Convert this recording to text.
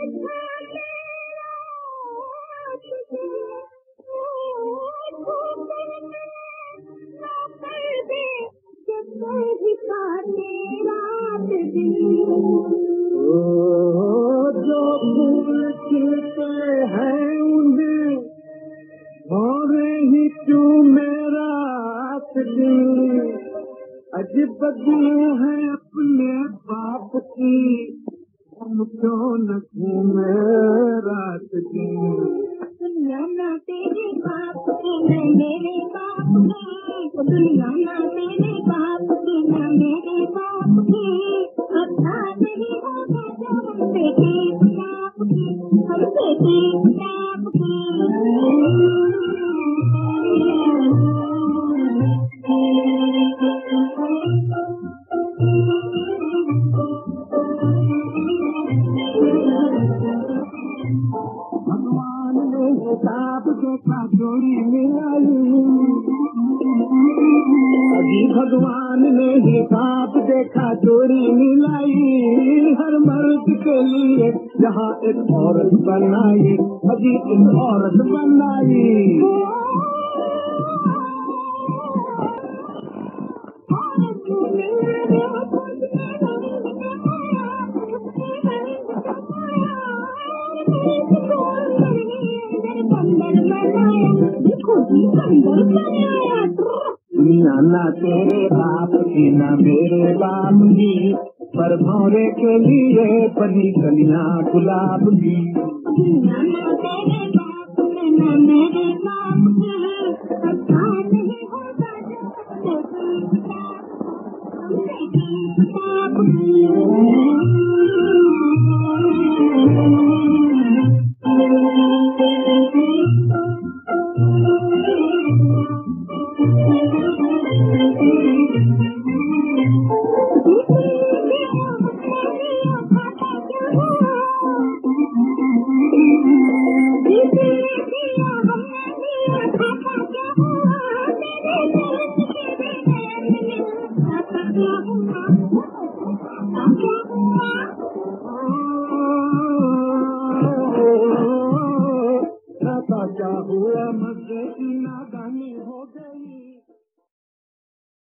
जो फूल खिलते हैं उन्हें और ही तू मेरा दिल अजीब बदलू है अपने बाप की हम क्यों न घूमे रात दिन दुनिया ना तेरे बाप की न मेरे बाप की दुनिया ना तेरे बाप की न मेरे बाप की अच्छा नहीं होगा जो हमसे की बाप की हमसे की बाप की भगवान ने हिसाब देखा जोड़ी मिलाई अभी भगवान ने हिसाब देखा जोड़ी मिलाई हर मर्द के लिए जहाँ एक औरत बनाई अभी एक औरत बनाई दुनिया ना तेरे बाप की ना मेरे बाप की पर भौरे के लिए बनी कलियां गुलाब की दुनिया ना तेरे बाप की न मेरे बाप की अच्छा नहीं होगा जो हमसे की बाप